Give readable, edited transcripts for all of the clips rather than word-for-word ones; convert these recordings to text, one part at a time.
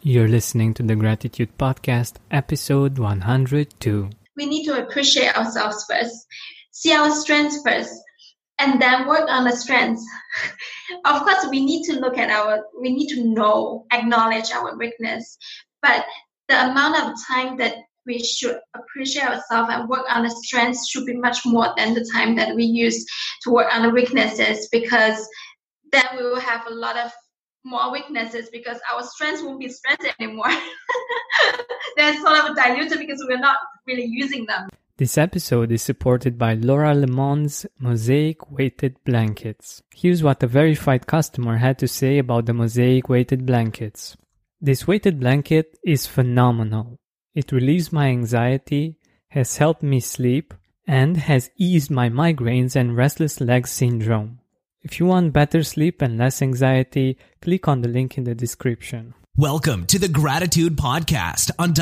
You're listening to the Gratitude Podcast, episode 102. We need to appreciate ourselves first, see our strengths first, and then work on the strengths. Of course, we need to know, acknowledge our weakness, but the amount of time that we should appreciate ourselves and work on the strengths should be much more than the time that we use to work on the weaknesses, because then we will have a lot of more weaknesses because our strengths won't be strengths anymore. They're sort of diluted because we're not really using them. This episode is supported by Laura Lemon's Mosaic Weighted Blankets. Here's what a verified customer had to say about the Mosaic Weighted Blankets. This weighted blanket is phenomenal. It relieves my anxiety, has helped me sleep, and has eased my migraines and restless leg syndrome. If you want better sleep and less anxiety, click on the link in the description. Welcome to the Gratitude Podcast on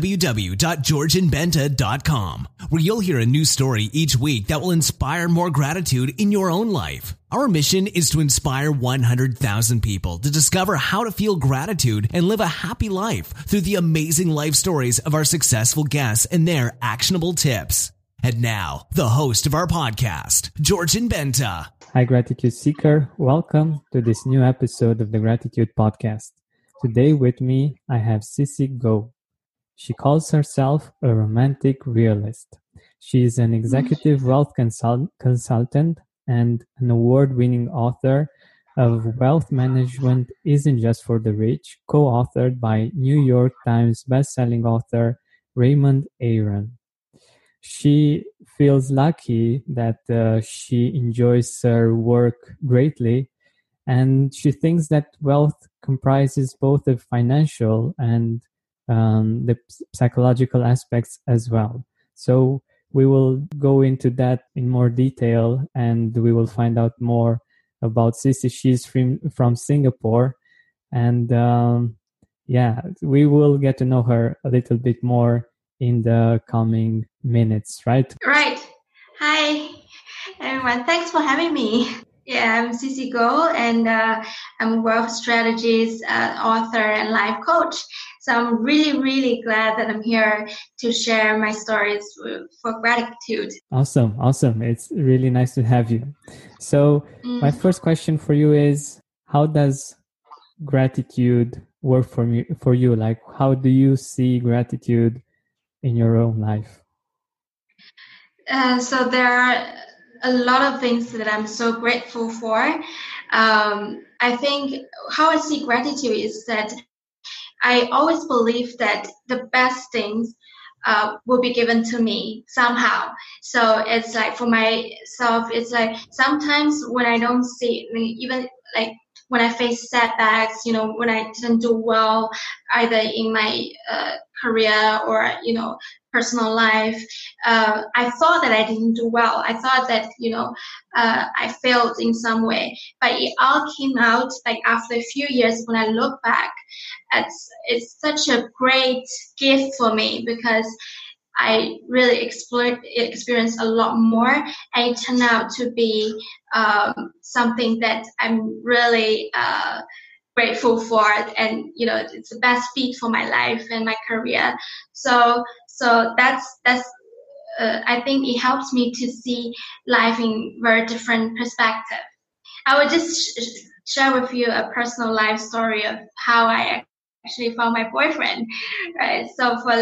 www.georgianbenta.com, where you'll hear a new story each week that will inspire more gratitude in your own life. Our mission is to inspire 100,000 people to discover how to feel gratitude and live a happy life through the amazing life stories of our successful guests and their actionable tips. And now, the host of our podcast, Georgian Benta. Hi, Gratitude Seeker. Welcome to this new episode of the Gratitude Podcast. Today with me, I have Sissy Go. She calls herself a romantic realist. She is an executive wealth consultant and an award-winning author of Wealth Management Isn't Just for the Rich, co-authored by New York Times bestselling author Raymond Aron. She feels lucky that she enjoys her work greatly, and she thinks that wealth comprises both the financial and the psychological aspects as well. So we will go into that in more detail, and we will find out more about Sissy. She's from Singapore, and we will get to know her a little bit more in the coming minutes, right? Right. Hi, everyone. Thanks for having me. Yeah, I'm Sissy Go, and I'm a wealth strategist, author, and life coach. So I'm really, really glad that I'm here to share my stories for gratitude. Awesome. It's really nice to have you. So my first question for you is, how does gratitude work for you? Like, how do you see gratitude in your own life? So there are a lot of things that I'm so grateful for. I think how I see gratitude is that I always believe that the best things will be given to me somehow. So it's like for myself, it's like sometimes when I don't see, even like when I face setbacks, when I didn't do well, either in my career or, personal life, I thought that I didn't do well. I thought that, I failed in some way. But it all came out like after a few years when I look back. It's such a great gift for me because I really experienced a lot more, and it turned out to be something that I'm really grateful for, and it's the best fit for my life and my career. So that's I think it helps me to see life in very different perspective. I will just share with you a personal life story of how I actually found my boyfriend, right? So for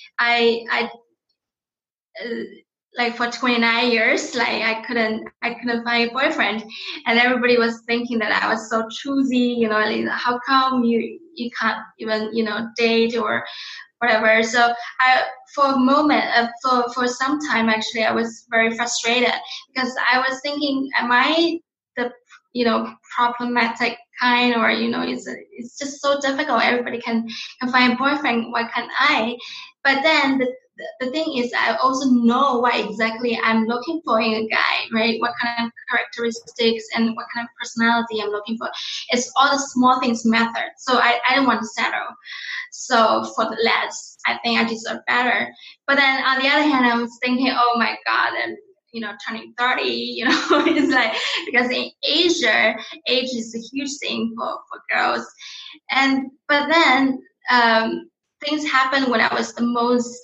for 29 years, I couldn't find a boyfriend, and everybody was thinking that I was so choosy, how come you can't even, date or whatever. So for a moment, for some time, actually, I was very frustrated because I was thinking, am I the, problematic kind, or, it's just so difficult. Everybody can find a boyfriend. Why can't I? But then the thing is, I also know what exactly I'm looking for in a guy, right? What kind of characteristics and what kind of personality I'm looking for. It's all the small things matter. So I don't want to settle. So for the less, I think I deserve better. But then on the other hand, I was thinking, oh my God, and turning 30, it's like, because in Asia, age is a huge thing for girls. But then things happened when I was the most,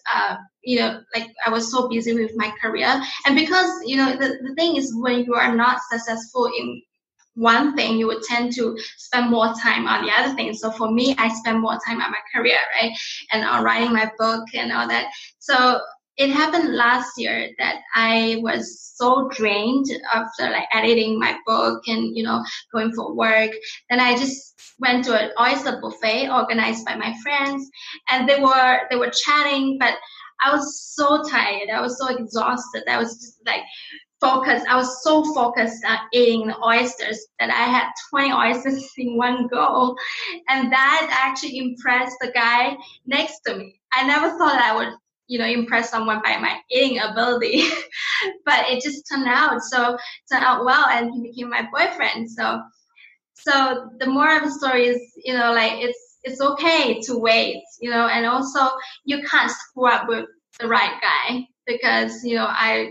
like I was so busy with my career. And because, the thing is, when you are not successful in one thing, you would tend to spend more time on the other thing. So for me, I spend more time on my career, right? And on writing my book and all that. So it happened last year that I was so drained after like editing my book and, going for work. Then I just went to an oyster buffet organized by my friends, and they were chatting, but I was so tired. I was so exhausted. I was just like focused. I was so focused on eating the oysters that I had 20 oysters in one go. And that actually impressed the guy next to me. I never thought I would, impress someone by my eating ability, but it just turned out well, and he became my boyfriend. So the moral of the story is, it's okay to wait, and also you can't screw up with the right guy, because, I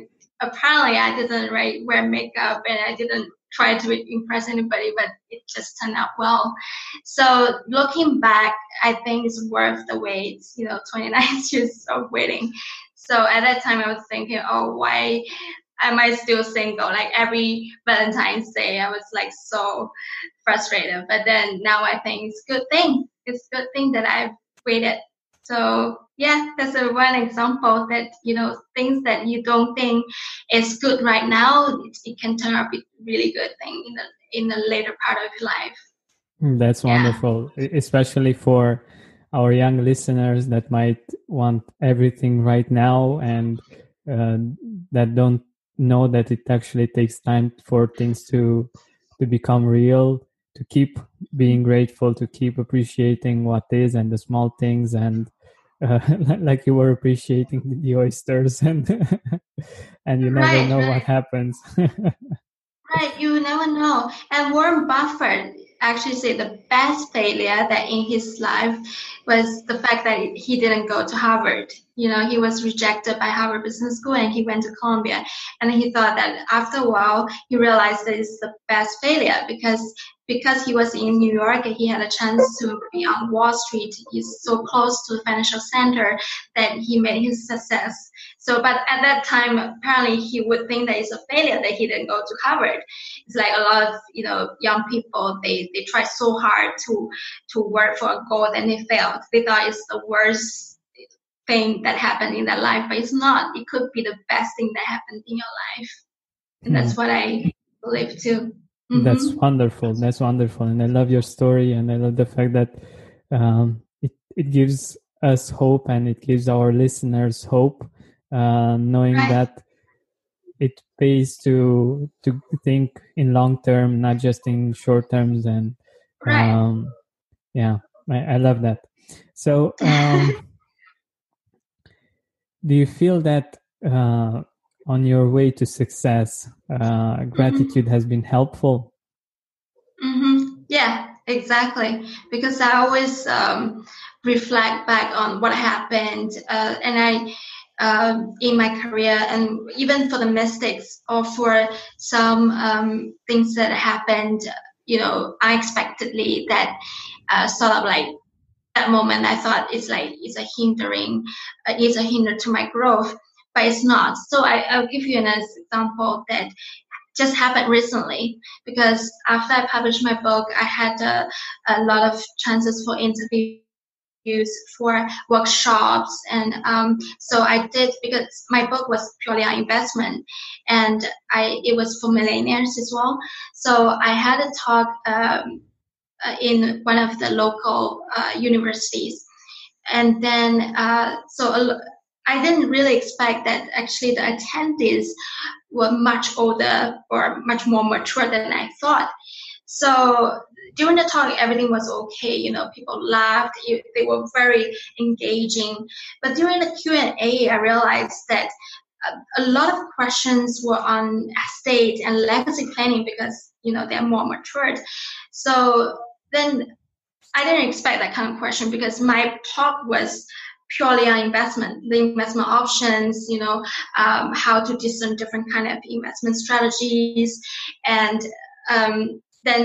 didn't wear makeup, and I didn't try to impress anybody, but it just turned out well. So looking back, I think it's worth the wait, 29 years of waiting. So at that time I was thinking, oh, why am I still single? Like every Valentine's Day, I was like so frustrated. But then now I think it's a good thing. It's a good thing that I've waited. So yeah, that's one example that, things that you don't think is good right now, it can turn out to be a really good thing in the later part of your life. That's wonderful, especially for our young listeners that might want everything right now, and that don't know that it actually takes time for things to become real, to keep being grateful, to keep appreciating what is and the small things, and like you were appreciating the oysters, and and you never know what happens. Right, you never know. And Warren Buffett actually said the best failure that in his life was the fact that he didn't go to Harvard. He was rejected by Harvard Business School, and he went to Columbia. And he thought that after a while, he realized that it's the best failure because he was in New York and he had a chance to be on Wall Street. He's so close to the financial center that he made his success. So, but at that time, apparently he would think that it's a failure that he didn't go to Harvard. It's like a lot of, young people, they try so hard to work for a goal, and they failed. They thought it's the worst thing that happened in their life, but it's not. It could be the best thing that happened in your life. And that's what I believe too. Mm-hmm. That's wonderful. That's wonderful. And I love your story, and I love the fact that it gives us hope, and it gives our listeners hope, knowing that it pays to think in long term, not just in short terms. And I love that. So do you feel that on your way to success, gratitude has been helpful? Mm-hmm. Yeah, exactly. Because I always reflect back on what happened, and I, in my career, and even for the mistakes or for some things that happened, unexpectedly, that sort of like that moment I thought it's a hinder to my growth, but it's not. So I'll give you an example that just happened recently, because after I published my book, I had a lot of chances for interviews, for workshops, and so I did, because my book was purely on investment, and it was for millennials as well. So I had a talk in one of the local universities, and then so I didn't really expect that actually the attendees were much older or much more mature than I thought. So during the talk, everything was okay. People laughed. They were very engaging. But during the Q&A, I realized that a lot of questions were on estate and legacy planning, because, they're more matured. So then I didn't expect that kind of question, because my talk was purely on investment, the investment options, how to discern different kind of investment strategies. And then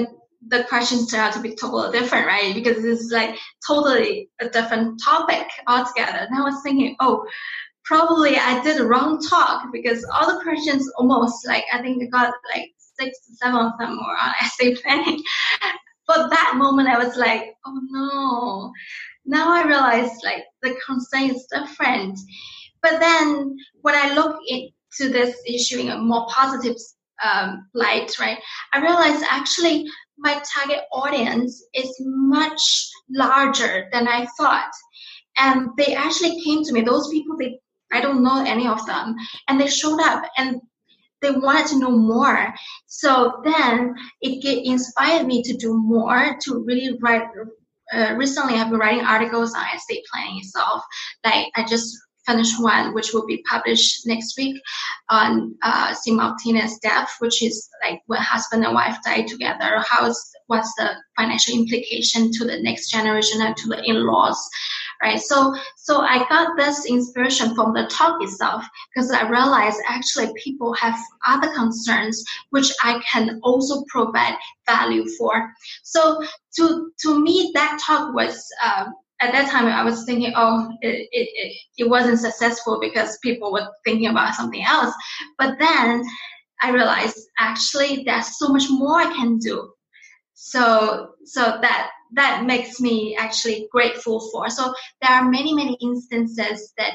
the questions turn out to be totally different, right? Because this is like totally a different topic altogether. And I was thinking, oh, probably I did a wrong talk, because all the questions almost like, I think I got like 6 to 7 of them were on estate planning. But that moment I was like, oh no. Now I realize like the constraint is different. But then when I look into this issue in a more positive light, right, I realized actually my target audience is much larger than I thought. And they actually came to me. Those people, I don't know any of them. And they showed up and they wanted to know more. So then it inspired me to do more, to really write. Recently, I've been writing articles on estate planning itself. Like I just finished one, which will be published next week, on simultaneous death, which is like when husband and wife die together, what's the financial implication to the next generation and to the in-laws, right? So I got this inspiration from the talk itself, because I realized actually people have other concerns which I can also provide value for. So to me, that talk was at that time I was thinking, oh, it wasn't successful because people were thinking about something else. But then I realized actually there's so much more I can do. So that makes me actually grateful for. So there are many instances that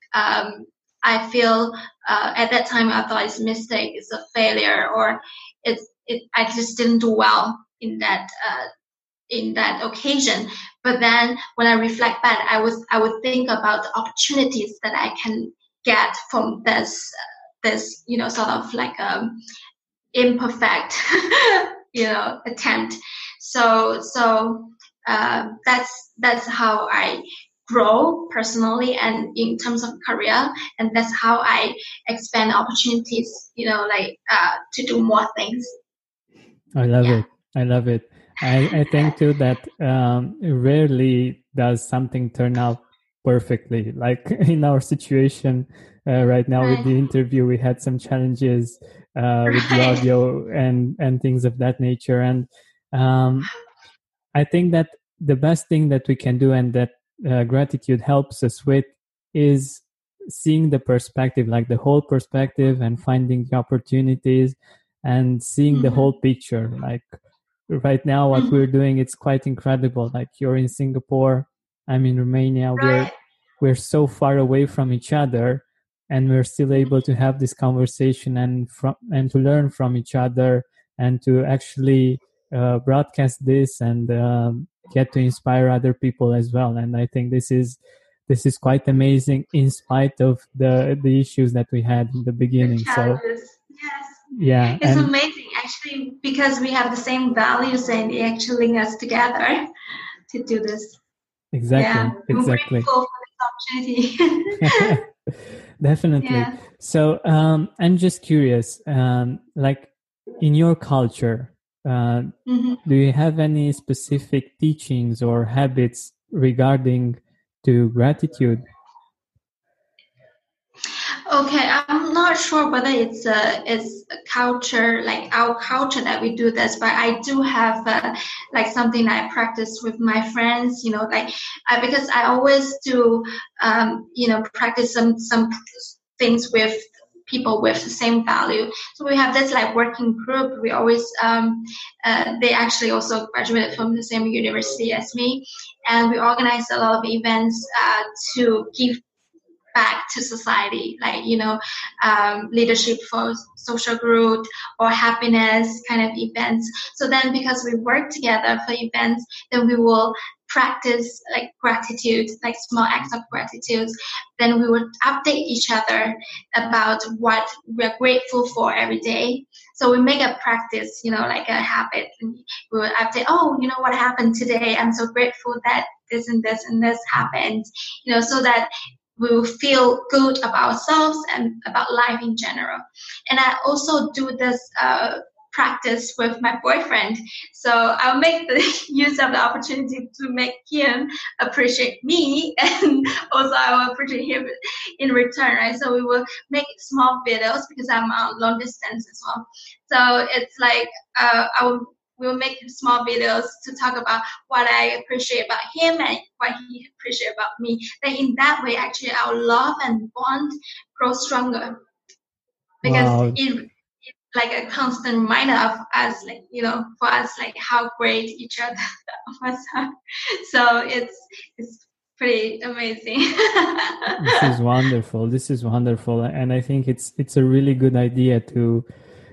I feel at that time I thought it's a mistake, it's a failure, or I just didn't do well in that occasion. But then when I reflect back, I would think about the opportunities that I can get from this sort of like imperfect attempt. So that's how I grow personally and in terms of career, and that's how I expand opportunities, to do more things. I love it. I think too that rarely does something turn out perfectly. Like in our situation right now with the interview, we had some challenges with the audio and things of that nature. And I think that the best thing that we can do, and that gratitude helps us with, is seeing the perspective, like the whole perspective, and finding the opportunities and seeing the whole picture. Like right now, what we're doing, it's quite incredible. Like you're in Singapore, I'm in Romania. We're so far away from each other, and we're still able to have this conversation and to learn from each other, and to actually broadcast this and get to inspire other people as well. And I think this is quite amazing, in spite of the issues that we had in the beginning. So yes. Yeah, it's amazing actually, because we have the same values and they actually link us together to do this. Exactly. I'm grateful for this opportunity. Definitely. Yeah. So I'm just curious, like in your culture, do you have any specific teachings or habits regarding to gratitude? Okay, I'm not sure whether it's a culture, like our culture, that we do this, but I do have like something I practice with my friends, because I always do, practice some things with people with the same value. So we have this like working group. We always, they actually also graduated from the same university as me, and we organize a lot of events to give back to society, like leadership for social growth or happiness kind of events. So then because we work together for events, then we will practice like gratitude, like small acts of gratitude. Then we will update each other about what we're grateful for every day. So we make a practice, like a habit. And we will update, what happened today? I'm so grateful that this and this and this happened, so that we will feel good about ourselves and about life in general. And I also do this practice with my boyfriend. So I'll make the use of the opportunity to make him appreciate me, and also I will appreciate him in return, right? So we will make small videos because I'm on long distance as well. So it's like we'll make small videos to talk about what I appreciate about him and what he appreciates about me. Then in that way, actually, our love and bond grows stronger because Wow. it's like a constant reminder of us, like, for us, like how great each other of us are. So it's pretty amazing. This is wonderful. This is wonderful, and I think it's a really good idea to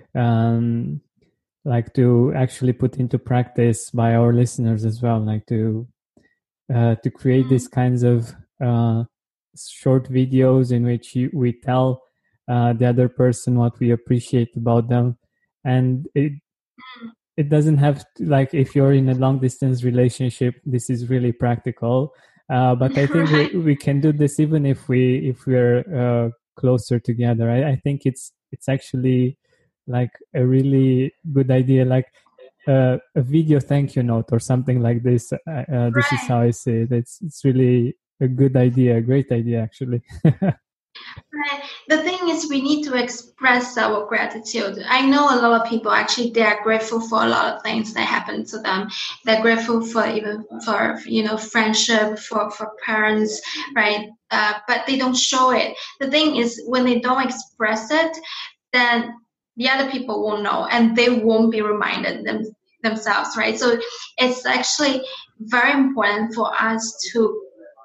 like to actually put into practice by our listeners as well, like to create these kinds of short videos in which we tell the other person what we appreciate about them. And it doesn't have to, like, if you're in a long distance relationship, this is really practical. But I think Right. we can do this even if we're closer together. I think it's actually like a really good idea, like a video thank you note or something like this. This is Right. how I see it. It's really a good idea, a great idea, actually. Right. The thing is, we need to express our gratitude. I know a lot of people actually they are grateful for a lot of things that happen to them. They're grateful for even for friendship, for parents, right? But they don't show it. The thing is, when they don't express it, then the other people won't know, and they won't be reminded themselves, right? So it's actually very important for us to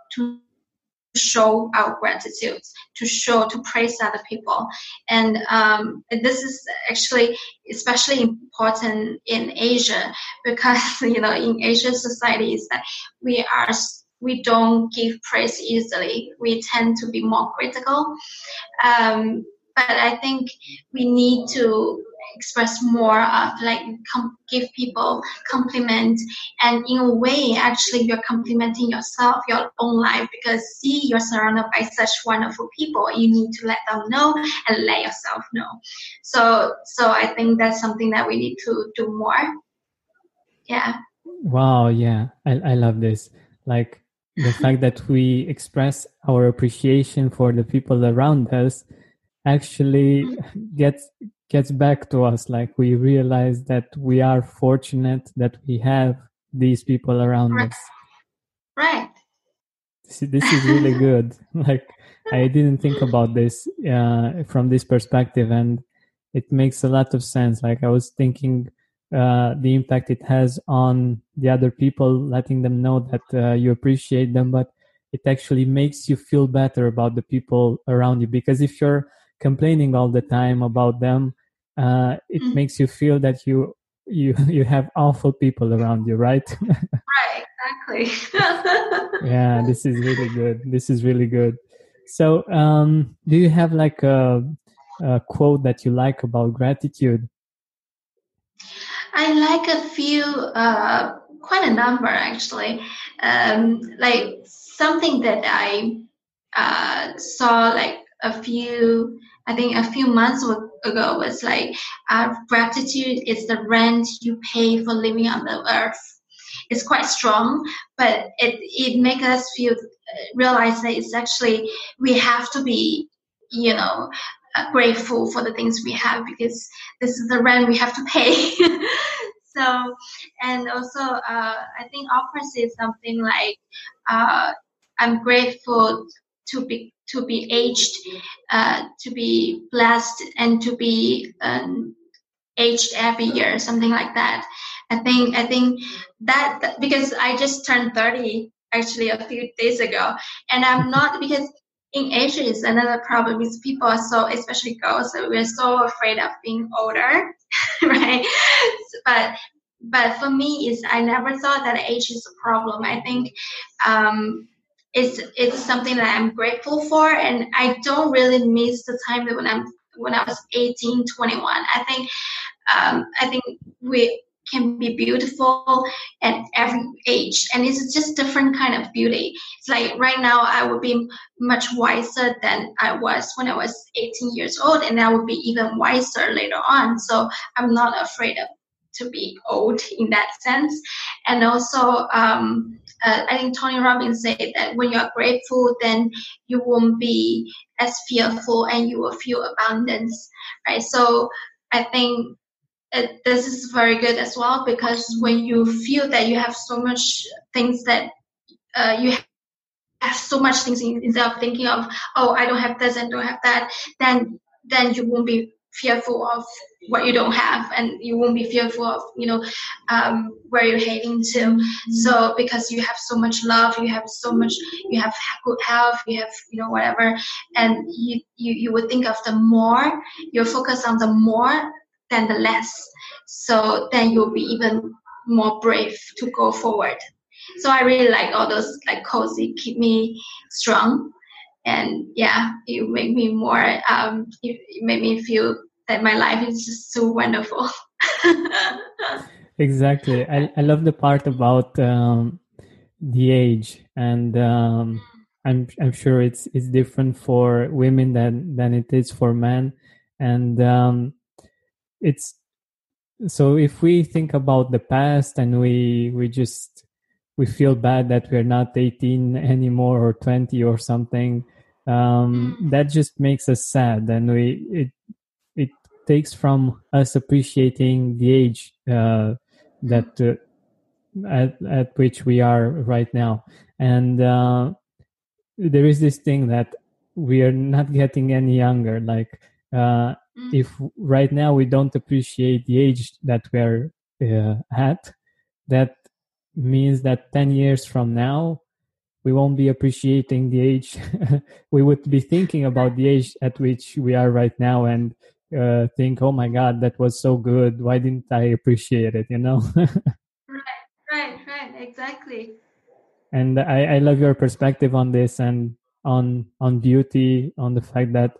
show our gratitude, to praise other people. And this is actually especially important in Asia, because in Asian societies that we don't give praise easily. We tend to be more critical. But I think we need to express more of like give people compliment, and in a way actually you're complimenting yourself, your own life, because you're surrounded by such wonderful people. You need to let them know and let yourself know. So I think that's something that we need to do more. Yeah. Wow, yeah, I love this. Like the fact that we express our appreciation for the people around us actually gets back to us. Like we realize that we are fortunate that we have these people around us. Right. This is really good. Like I didn't think about this from this perspective, and it makes a lot of sense. Like I was thinking the impact it has on the other people, letting them know that you appreciate them, but it actually makes you feel better about the people around you, because if you're complaining all the time about them, it makes you feel that you have awful people around you, right? Right, exactly. Yeah, this is really good. This is really good. So, do you have like a quote that you like about gratitude? I like a few, quite a number actually. Like something that I saw like I think a few months ago was like, gratitude is the rent you pay for living on the earth. It's quite strong, but it makes us realize that it's actually we have to be, grateful for the things we have, because this is the rent we have to pay. So, and also, I think opposite is something like, I'm grateful to be aged, to be blessed, and to be aged every year, something like that. I think that because I just turned 30 actually a few days ago, and I'm not, because in Asia is another problem is people are so, especially girls, so we're so afraid of being older, right? But for me, is I never thought that age is a problem. I think it's something that I'm grateful for, and I don't really miss the time that when I was 18, 21. I think we can be beautiful at every age, and it's just different kind of beauty. It's like right now I would be much wiser than I was when I was 18 years old, and I would be even wiser later on. So I'm not afraid to be old in that sense. And also, I think Tony Robbins said that when you're grateful, then you won't be as fearful, and you will feel abundance, right? So I think this is very good as well, because when you feel that you have so much things that you have so much things instead of thinking of, oh, I don't have this and don't have that, then you won't be fearful of what you don't have, and you won't be fearful of where you're heading to. So because you have so much love, you have good health, you have whatever, and you would think of the more, you're focused on the more than the less. So then you'll be even more brave to go forward. So I really like all those like quotes. It keep me strong, and it make me more. It made me feel that my life is just so wonderful. Exactly. I love the part about the age, and I'm sure it's different for women than it is for men, and it's so if we think about the past and we feel bad that we're not 18 anymore or 20 or something, that just makes us sad, and it takes from us appreciating the age that at which we are right now. And there is this thing that we are not getting any younger. Like if right now we don't appreciate the age that we're at, that means that 10 years from now we won't be appreciating the age. We would be thinking about the age at which we are right now and think, oh my God, that was so good. Why didn't I appreciate it, Right, exactly. And I love your perspective on this, and on beauty, on the fact that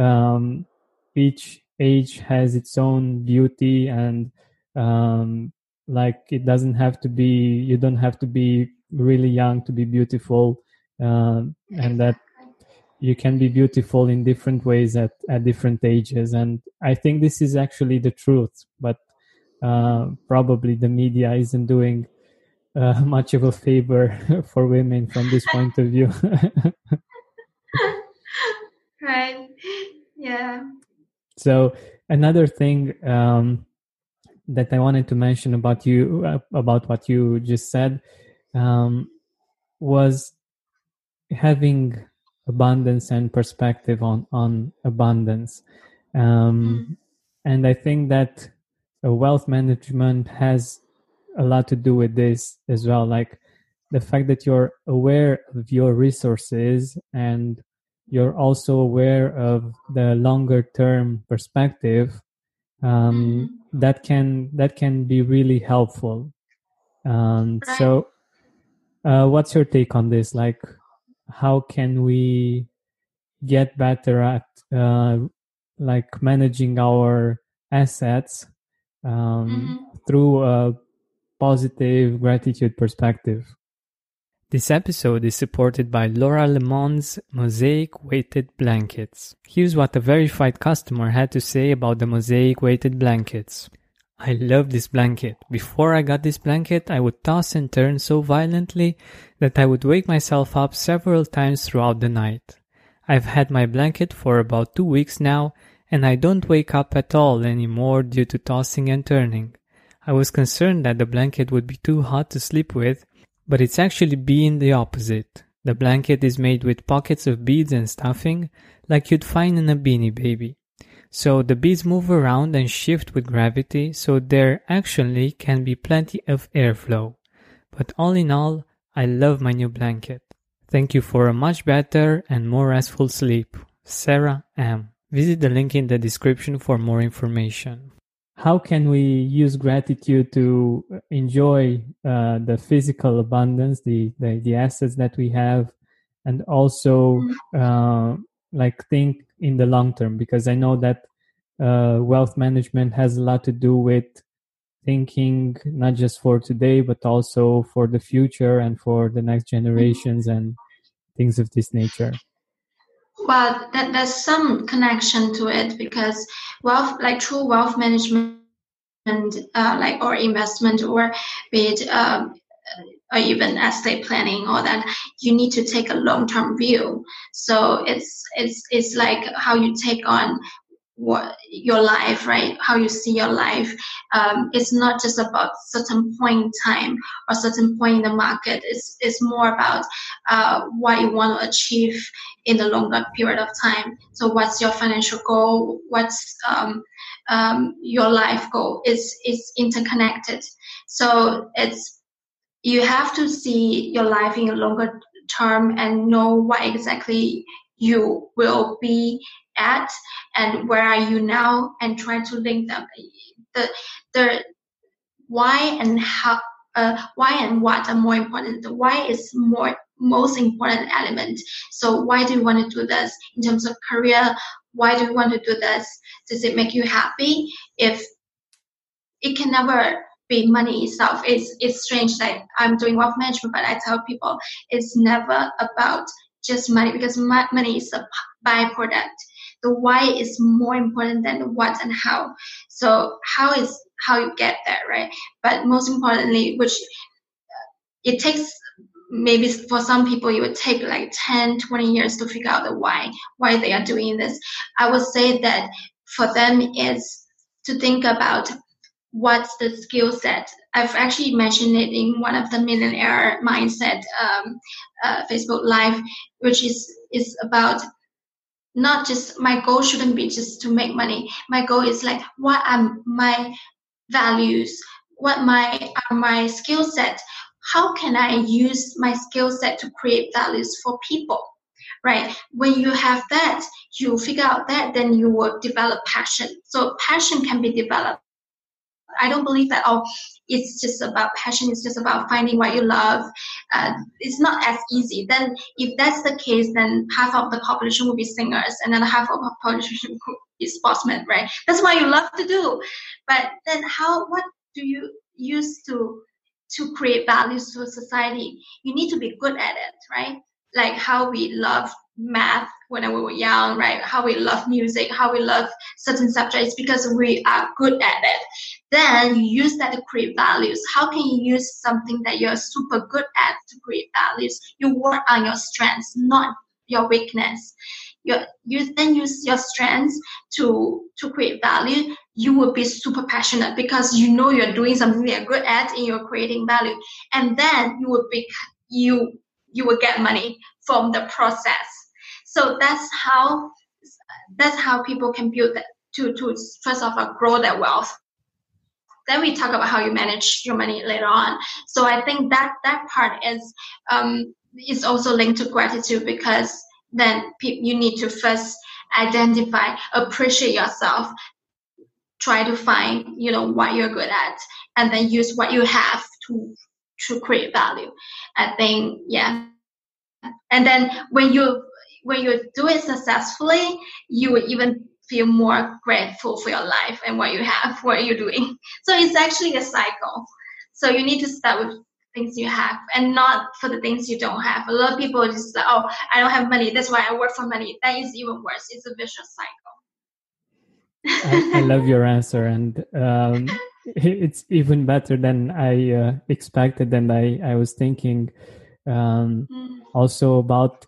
each age has its own beauty, and like it doesn't have to be, you don't have to be really young to be beautiful, and that you can be beautiful in different ways at different ages. And I think this is actually the truth, but probably the media isn't doing much of a favor for women from this point of view. Right. Yeah. So another thing that I wanted to mention about you, about what you just said, was having abundance and perspective on abundance. And I think that wealth management has a lot to do with this as well. Like the fact that you're aware of your resources, and you're also aware of the longer term perspective, that can be really helpful. So what's your take on this? Like, how can we get better at like managing our assets through a positive gratitude perspective? This episode is supported by Laura Lemon's Mosaic Weighted Blankets. Here's what a verified customer had to say about the Mosaic Weighted Blankets. I love this blanket. Before I got this blanket, I would toss and turn so violently that I would wake myself up several times throughout the night. I've had my blanket for about 2 weeks now, and I don't wake up at all anymore due to tossing and turning. I was concerned that the blanket would be too hot to sleep with, but it's actually been the opposite. The blanket is made with pockets of beads and stuffing, like you'd find in a Beanie Baby. So the beads move around and shift with gravity, so there actually can be plenty of airflow. But all in all, I love my new blanket. Thank you for a much better and more restful sleep. Sarah M. Visit the link in the description for more information. How can we use gratitude to enjoy the physical abundance, the assets that we have, and also like think in the long term? Because I know that wealth management has a lot to do with thinking not just for today, but also for the future and for the next generations and things of this nature. Well, there's some connection to it, because true wealth management, or investment, or be it or even estate planning, all that, you need to take a long-term view. So it's like how you take on what your life, right? How you see your life. It's not just about certain point in time or certain point in the market. It's more about what you want to achieve in the longer period of time. So what's your financial goal? What's your life goal? Is interconnected. So you have to see your life in a longer term and know what exactly you will be at and where are you now, and try to link them. The why and how, why and what are more important. The why is most important element. So why do you want to do this in terms of career? Why do you want to do this? Does it make you happy? If it can never be money itself. It's strange that I'm doing wealth management, but I tell people it's never about just money, because money is a byproduct. The why is more important than the what and how. So how is how you get there, right? But most importantly, which it takes, maybe for some people it would take like 10, 20 years to figure out the why they are doing this. I would say that for them is to think about what's the skill set. I've actually mentioned it in one of the Millionaire Mindset Facebook Live, which is about not just, my goal shouldn't be just to make money. My goal is like, what are my values? What are my skill set? How can I use my skill set to create values for people? Right? When you have that, you figure out that, then you will develop passion. So passion can be developed. I don't believe that, it's just about passion. It's just about finding what you love. It's not as easy. Then if that's the case, then half of the population will be singers and then half of the population will be sportsmen, right? That's what you love to do. But then what do you use to create values to society? You need to be good at it, right? Like how we love math when we were young, right? How we love music, how we love certain subjects because we are good at it. Then you use that to create values. How can you use something that you're super good at to create values? You work on your strengths, not your weakness. You then use your strengths to create value. You will be super passionate because you know you're doing something you're good at and you're creating value. And then you will get money from the process. So that's how people can build that to first of all grow their wealth. Then we talk about how you manage your money later on. So I think that part is also linked to gratitude, because then you need to first identify, appreciate yourself, try to find what you're good at, and then use what you have to create value. I think, yeah. And then when you do it successfully, you will even feel more grateful for your life and what you have, what you're doing. So it's actually a cycle. So you need to start with things you have and not for the things you don't have. A lot of people just like, I don't have money, that's why I work for money. That is even worse. It's a vicious cycle. I love your answer, and it's even better than I expected, and I was thinking also about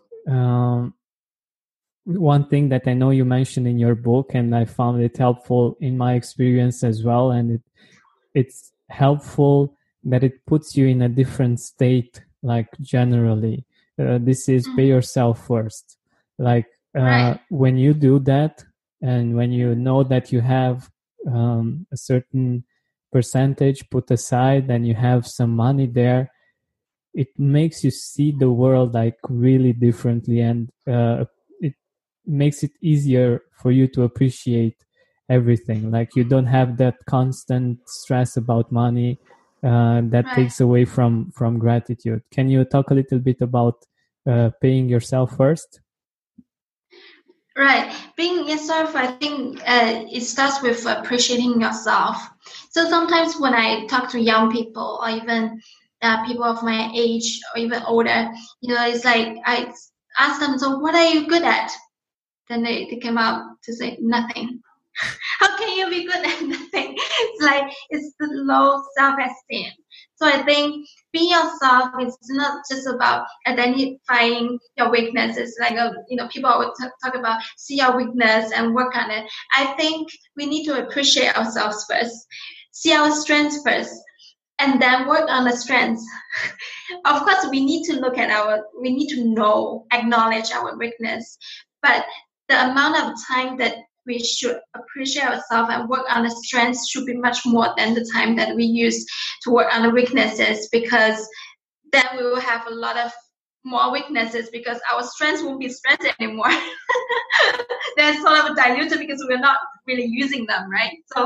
one thing that I know you mentioned in your book, and I found it helpful in my experience as well. And it's helpful that it puts you in a different state, like generally. This is pay yourself first. Like Right. when you do that, and when you know that you have a certain percentage put aside and you have some money there, it makes you see the world like really differently, and it makes it easier for you to appreciate everything. Like you don't have that constant stress about money that Right. takes away from gratitude. Can you talk a little bit about paying yourself first? Right. Being yourself, I think it starts with appreciating yourself. So sometimes when I talk to young people or even people of my age or even older, it's like I ask them, so what are you good at? Then they come out to say nothing. How can you be good at nothing? It's like it's the low self-esteem. So I think being yourself is not just about identifying your weaknesses. Like, people always talk about see your weakness and work on it. I think we need to appreciate ourselves first, see our strengths first, and then work on the strengths. Of course, we need to know, acknowledge our weakness, but the amount of time that we should appreciate ourselves and work on the strengths should be much more than the time that we use to work on the weaknesses, because then we will have a lot of more weaknesses because our strengths won't be strengths anymore. They're sort of diluted because we're not really using them, right? So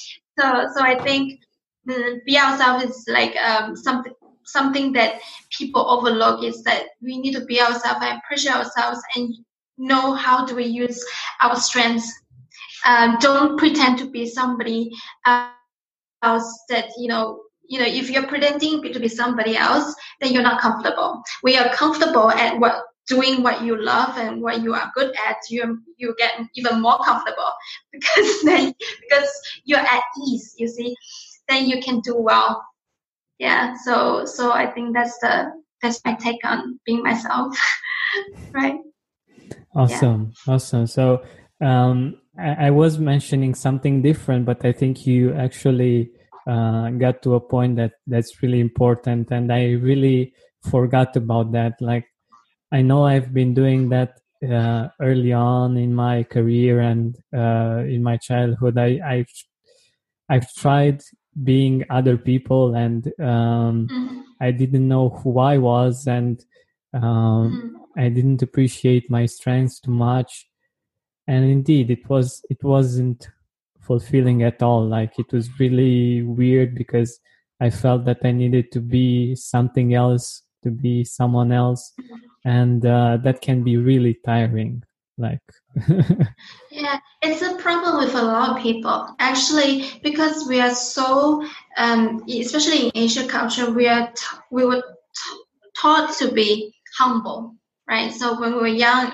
I think be ourselves is like something that people overlook, is that we need to be ourselves and appreciate ourselves and know how do we use our strengths. Don't pretend to be somebody else that, if you're pretending to be somebody else, then you're not comfortable. When you're comfortable at doing what you love and what you are good at, you get even more comfortable because you're at ease, you see, then you can do well. Yeah. So I think that's my take on being myself. Right. Awesome. Yeah. Awesome. So I was mentioning something different, but I think you actually got to a point that's really important, and I really forgot about that. Like, I know I've been doing that early on in my career and in my childhood. I've tried being other people, and I didn't know who I was, and I didn't appreciate my strengths too much. And indeed, it wasn't fulfilling at all. Like, it was really weird because I felt that I needed to be something else, to be someone else, and that can be really tiring. Like, yeah, it's a problem with a lot of people actually, because we are so, especially in Asian culture, we were taught to be humble, right? So when we were young,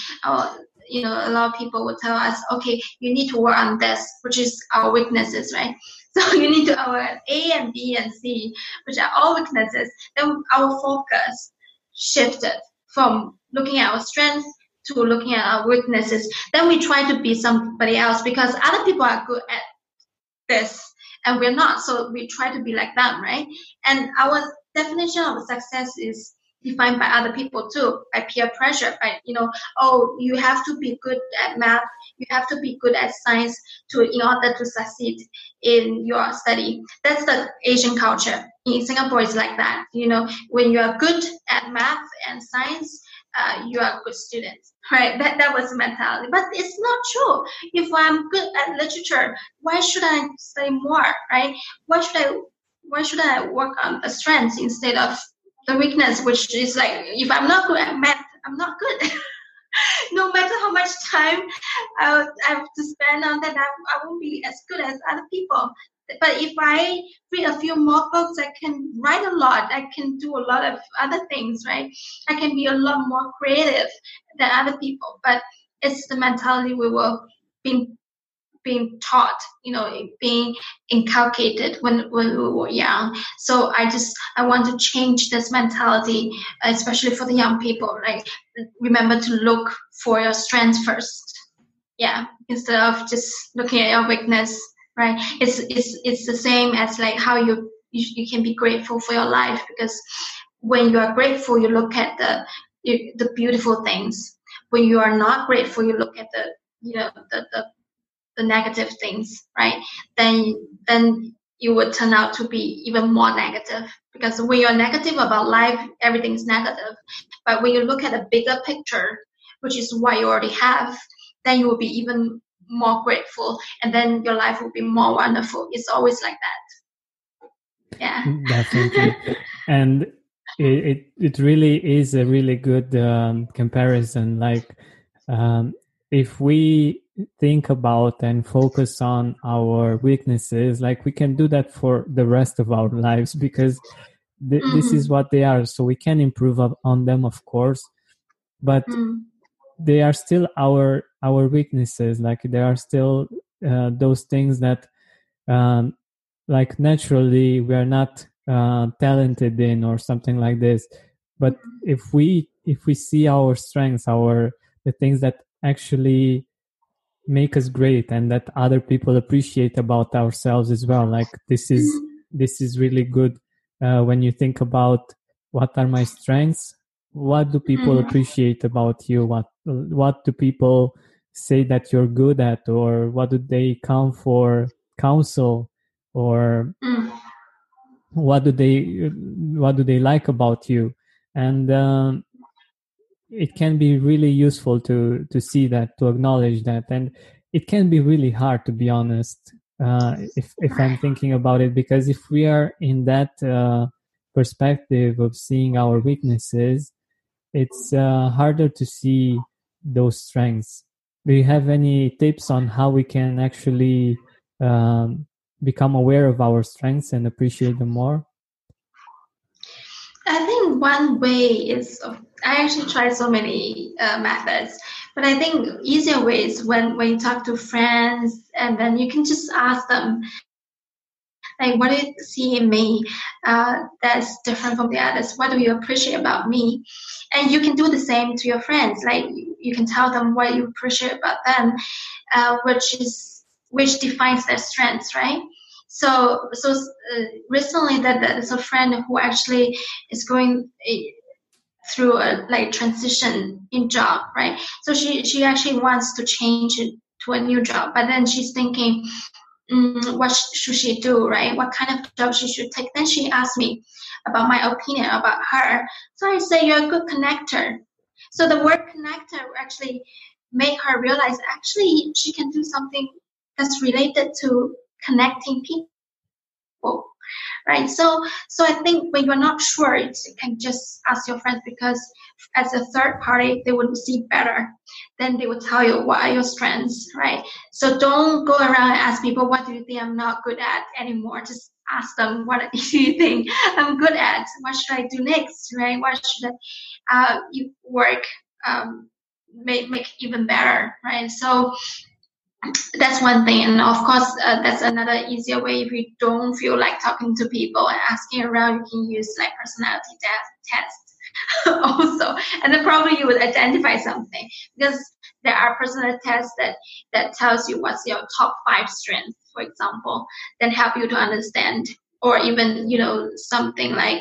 a lot of people would tell us, okay, you need to work on this, which is our weaknesses, right? So you need to our A and B and C, which are all weaknesses. Then our focus shifted from looking at our strengths to looking at our weaknesses. Then we try to be somebody else because other people are good at this and we're not. So we try to be like them, right? And our definition of success is defined by other people too, by peer pressure, by, you have to be good at math, you have to be good at science in order to succeed in your study. That's the Asian culture. In Singapore, it's like that. When you are good at math and science, you are a good student, right? That was the mentality. But it's not true. If I'm good at literature, why should I study more, right? Why should I work on the strengths instead of the weakness, which is like, if I'm not good at math, I'm not good. No matter how much time I have to spend on that, I won't be as good as other people. But if I read a few more books, I can write a lot. I can do a lot of other things, right? I can be a lot more creative than other people. But it's the mentality we were being taught, being inculcated when we were young. So I want to change this mentality, especially for the young people. Like, remember to look for your strengths first. Yeah, instead of just looking at your weakness. Right, it's the same as like how you can be grateful for your life, because when you are grateful, you look at the beautiful things. When you are not grateful, you look at the negative things, right? Then you would turn out to be even more negative, because when you're negative about life, everything's negative. But when you look at a bigger picture, which is what you already have, then you will be even more grateful, and then your life will be more wonderful. It's always like that. Yeah, definitely. And it really is a really good comparison. Like, if we think about and focus on our weaknesses, like, we can do that for the rest of our lives, because this is what they are. So we can improve on them, of course, but they are still our weaknesses. Like, there are still those things that like naturally we are not talented in or something like this. But if we see our strengths, the things that actually make us great and that other people appreciate about ourselves as well, like this is really good. When you think about what are my strengths, what do people appreciate about you, what do people say that you're good at, or what do they come for counsel, or what do they like about you. And it can be really useful to see that, to acknowledge that. And it can be really hard, to be honest, if I'm thinking about it, because if we are in that perspective of seeing our weaknesses, it's harder to see those strengths. Do you have any tips on how we can actually become aware of our strengths and appreciate them more? I think one way is, I actually tried so many methods, but I think easier way is when you talk to friends, and then you can just ask them, like, what do you see in me that's different from the others? What do you appreciate about me? And you can do the same to your friends. Like, you can tell them what you appreciate about them, which defines their strengths, right? So recently, there's a friend who actually is going through a transition in job, right? So she actually wants to change it to a new job, but then she's thinking, what should she do, right? What kind of job she should take? Then she asked me about my opinion about her. So I say, you're a good connector. So the word connector actually made her realize actually she can do something that's related to connecting people, right? So I think when you're not sure, you can just ask your friends, because as a third party, they would see better. Then they will tell you what are your strengths, right? So don't go around and ask people, what do you think I'm not good at anymore? Just ask them, what do you think I'm good at? What should I do next, right? What should I work, make even better, right? So that's one thing. And of course, that's another easier way. If you don't feel like talking to people and asking around, you can use like personality tests also. And then probably you would identify something, because there are personality tests that tells you what's your top 5 strengths, for example, that help you to understand. Or even, something like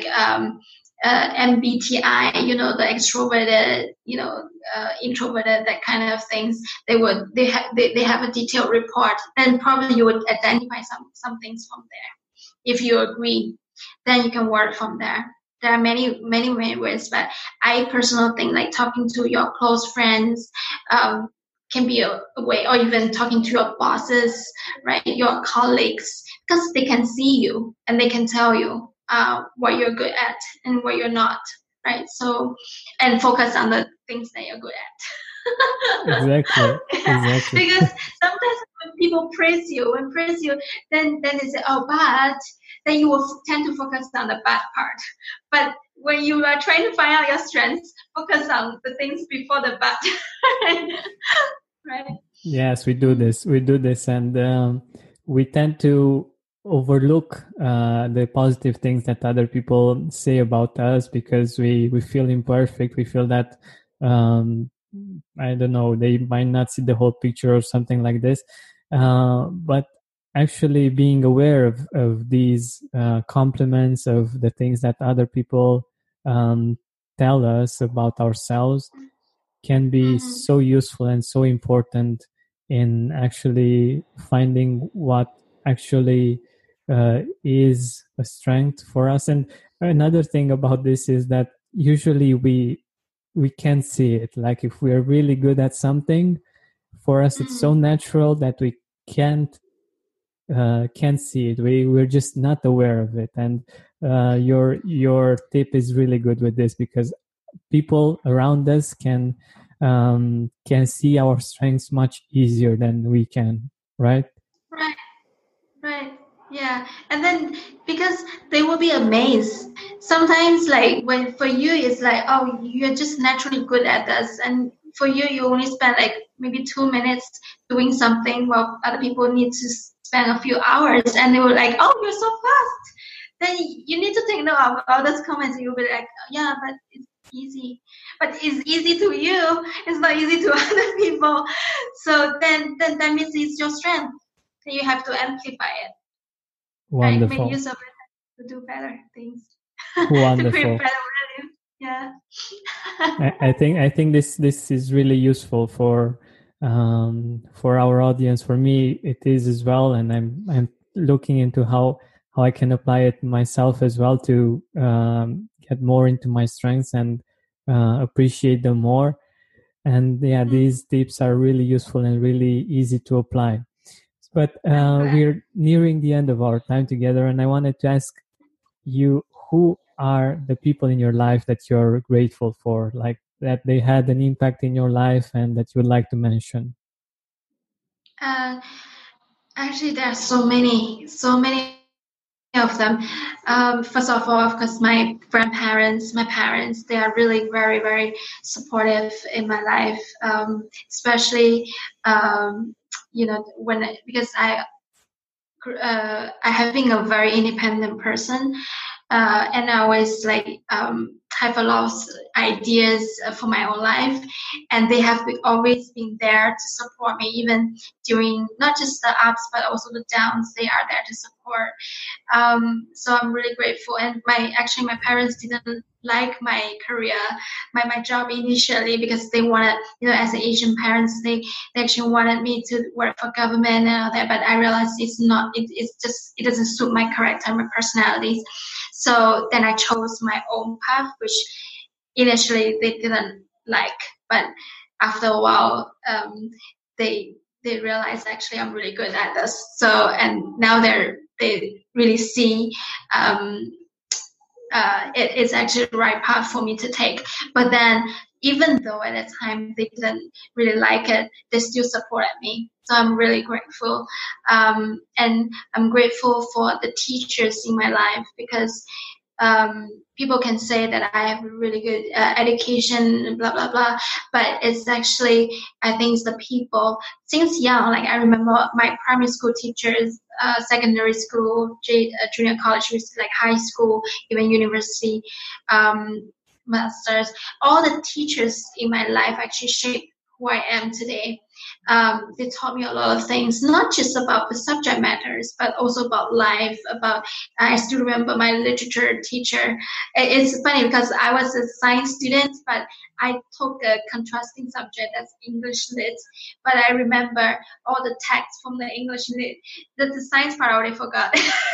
MBTI, the extroverted, introverted, that kind of things. They have a detailed report. Then probably you would identify some things from there. If you agree, then you can work from there. There are many ways, but I personally think like talking to your close friends can be a way, or even talking to your bosses, right? Your colleagues, because they can see you and they can tell you what you're good at and what you're not, right? So, and focus on the things that you're good at. Exactly. Because sometimes when people praise you, then they say, oh, but then you will tend to focus on the bad part. But when you are trying to find out your strengths, focus on the things before the bad. Right? Yes, we do this, and we tend to overlook the positive things that other people say about us, because we feel imperfect. We feel that I don't know, they might not see the whole picture or something like this. But actually being aware of these compliments, of the things that other people tell us about ourselves, can be so useful and so important in actually finding what actually is a strength for us. And another thing about this is that usually we can't see it. Like if we're really good at something, for us it's so natural that we can't see it. We're just not aware of it. And your tip is really good with this, because people around us can see our strengths much easier than we can, right? Right. Yeah. And then because they will be amazed. Sometimes like when for you it's like, oh, you're just naturally good at this, and for you only spend like maybe 2 minutes doing something while other people need to spend a few hours, and they were like, oh, you're so fast. then you need to take note of all those comments. You'll be like, yeah, but it's easy. But it's easy to you. It's not easy to other people. So then that means it's your strength. Then you have to amplify it. Wonderful. Right? Make use of it to do better things. Wonderful. To create better value. Yeah. I think this is really useful for our audience. For me, it is as well, and I'm looking into how I can apply it myself as well to get more into my strengths and appreciate them more. And yeah, these tips are really useful and really easy to apply. But we're nearing the end of our time together, and I wanted to ask you, who are the people in your life that you're grateful for, like that they had an impact in your life and that you would like to mention? Actually, there are so many of them. First of all, of course, my grandparents, my parents, they are really very, very supportive in my life, especially, because I have been a very independent person, and I always have a lot of ideas for my own life, and they have always been there to support me, even during not just the ups but also the downs. They are there to support. So I'm really grateful. And my parents didn't like my career, my job initially, because they wanted, as an Asian parents, they actually wanted me to work for government and all that. But I realized it doesn't suit my character, my personalities. So then I chose my own path, which initially they didn't like, but after a while, they realized actually I'm really good at this. So, and now they really see it is actually the right path for me to take. But then, even though at that time they didn't really like it, they still supported me. So I'm really grateful. And I'm grateful for the teachers in my life, because people can say that I have a really good education, blah, blah, blah. But it's actually, I think it's the people. Since young, like I remember my primary school teachers, secondary school, junior college, like high school, even university, masters, all the teachers in my life actually shaped who I am today. They taught me a lot of things, not just about the subject matters, but also about life, I still remember my literature teacher. It's funny because I was a science student, but I took a contrasting subject as English Lit. But I remember all the text from the English Lit. The science part I already forgot.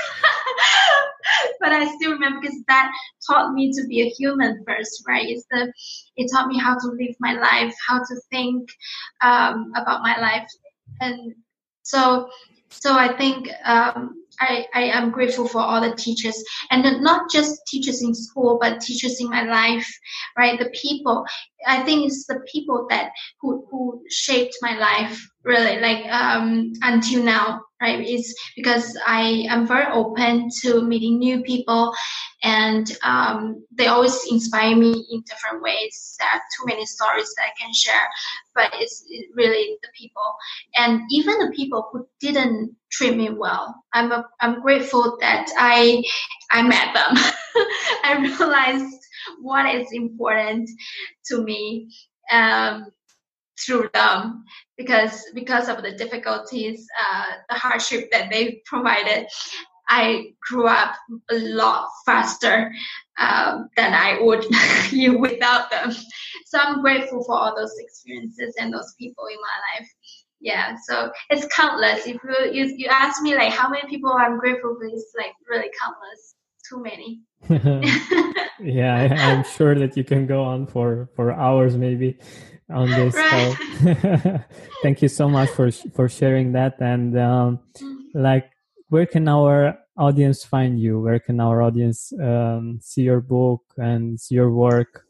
But I still remember, because that taught me to be a human first, right? It taught me how to live my life, how to think about my life. And so I think I am grateful for all the teachers, and not just teachers in school, but teachers in my life, right? The people. I think it's the people who shaped my life, really, until now, right? It's because I am very open to meeting new people, and they always inspire me in different ways. There are too many stories that I can share, but it's really the people, and even the people who didn't treat me well. I'm grateful that I met them. I realized what is important to me through them, because of the difficulties, the hardship that they provided. I grew up a lot faster than I would without them. So I'm grateful for all those experiences and those people in my life. Yeah, so it's countless. If you ask me how many people I'm grateful for, it's really countless. Too many. Yeah, I'm sure that you can go on for hours maybe on this call. Thank you so much for sharing that. And where can our audience find you? Where can our audience see your book and see your work?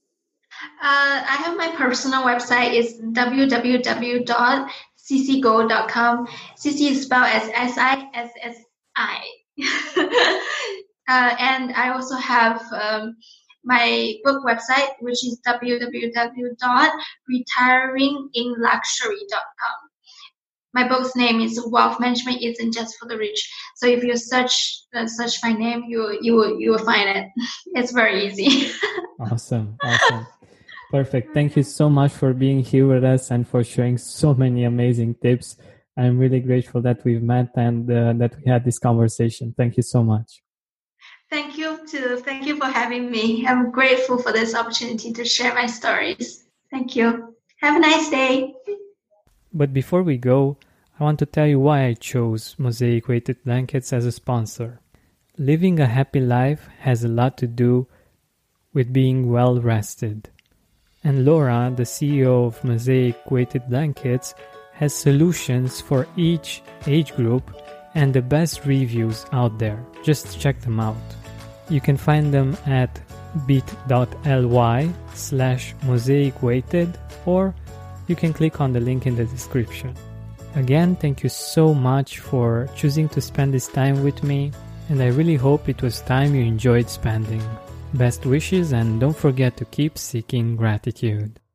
I have my personal website. Is www.ccgo.com. CC is spelled as SISSI. And I also have my book website, which is www.retiringinluxury.com. my book's name is Wealth Management Isn't Just for the Rich. So if you search my name, you will find it. It's very easy. Awesome. Perfect. Thank you so much for being here with us and for sharing so many amazing tips. I'm really grateful that we've met and that we had this conversation. Thank you so much. Thank you too. Thank you for having me. I'm grateful for this opportunity to share my stories. Thank you. Have a nice day. But before we go, I want to tell you why I chose Mosaic Weighted Blankets as a sponsor. Living a happy life has a lot to do with being well rested. And Laura, the CEO of Mosaic Weighted Blankets, has solutions for each age group and the best reviews out there. Just check them out. You can find them at bit.ly/mosaicweighted, or you can click on the link in the description. Again, thank you so much for choosing to spend this time with me, and I really hope it was time you enjoyed spending. Best wishes, and don't forget to keep seeking gratitude.